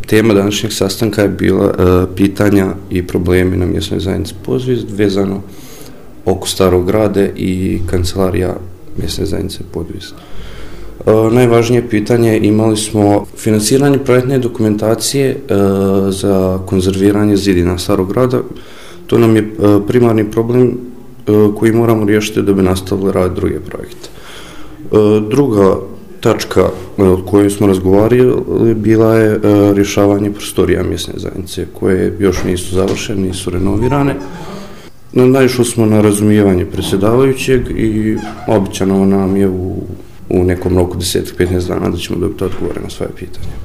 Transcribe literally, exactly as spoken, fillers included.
tema današnjeg sastanka je bila uh, pitanja i problemi na mjesnoj zajednici Podvizd vezano oko Starog grada i kancelarija mjesne zajednice Podvizd. Uh, najvažnije pitanje, imali smo financiranje projektne dokumentacije uh, za konzerviranje zidina Starog grada. To nam je uh, primarni problem uh, koji moramo riješiti da bi nastavili raditi druge projekte. Uh, druga tačka o kojoj smo razgovarali bila je uh, rješavanje prostorija mjesne zajednice koje još nisu završene, nisu renovirane. Naišli smo na razumijevanje predsjedavajućeg i obećano nam je u, u nekom roku deset do petnaest dana da ćemo dobiti odgovore na svoje pitanje.